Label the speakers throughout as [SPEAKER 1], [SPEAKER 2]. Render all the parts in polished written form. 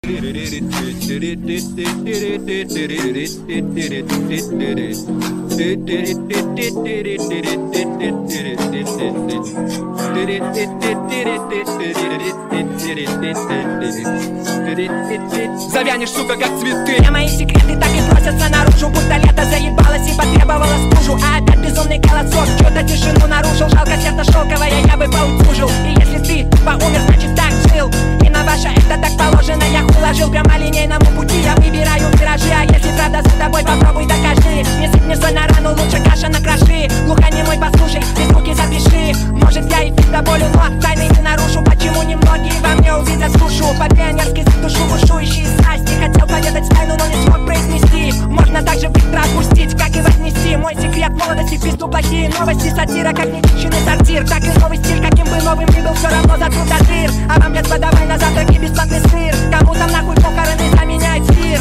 [SPEAKER 1] Завянешь, сука, как цветы.
[SPEAKER 2] Все мои секреты так и просятся наружу, будто лето заебалось и потребовало стужу. А опять безумный голосок чью-то тишину нарушил. Жалко, сердце шелковое, я бы поутюжил. И если ты поумер, значит так жил. И на ваше это так положено, я уложил. Прямолинейному пути я выбираю виражи. А если правда за тобой, попробуй докажи. Не сыпь соль на рану, лучше каша на кроши. Глухонемой послушай, без звуки запиши. Может я и фиг до болю, но тайны не нарушу. Почему немногие во мне увидят душу? По-пионерски за душу бушующие страсти. Хотел поведать тайну, но не смог произнести. Можно так же быстро отпустить, как и вознести. Мой секрет молодости, пизду плохие новости. Сатира, как нечищенный сортир. Так и новый стиль, каким бы новым ни был, все равно затрут до дыр. А вам, блядь, подавай на завтраки бесплатный сыр. Кому там нахуй похороны заменяет мир?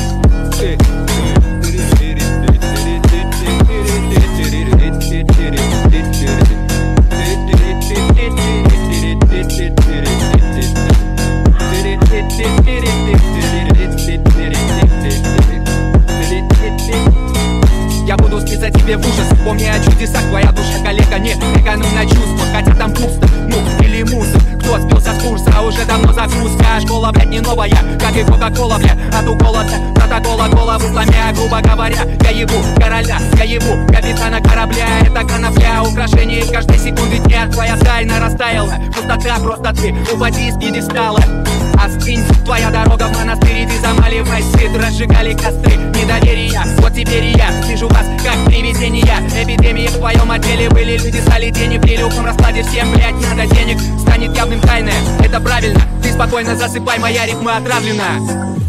[SPEAKER 1] Я буду спиться тебе в ужас. Помни о чудесах, твоя душа коллега не экономь на чувства, хотя там пусто, ну или мусор. Кто сбился с курса, уже давно загрузка. А школа, блядь, не новая, как и кока-кола, бля. От укола протокола голову сломя. Грубо говоря, я ебу короля, я ебу капитана корабля. Это конопля, украшение каждой секунды дня. Твоя тайна растаяла, пустота, просто ты упади с пьедестала. Остынь, твоя дорога в монастырь, ты замаливай свет. Разжигали костры недоверия, вот теперь и я вижу вас как привидения. Эпидемии в твоем отделе были, люди стали денег. При легком раскладе всем, блять, надо денег. Станет явным тайное, это правильно. Ты спокойно засыпай, моя рифма отравлена.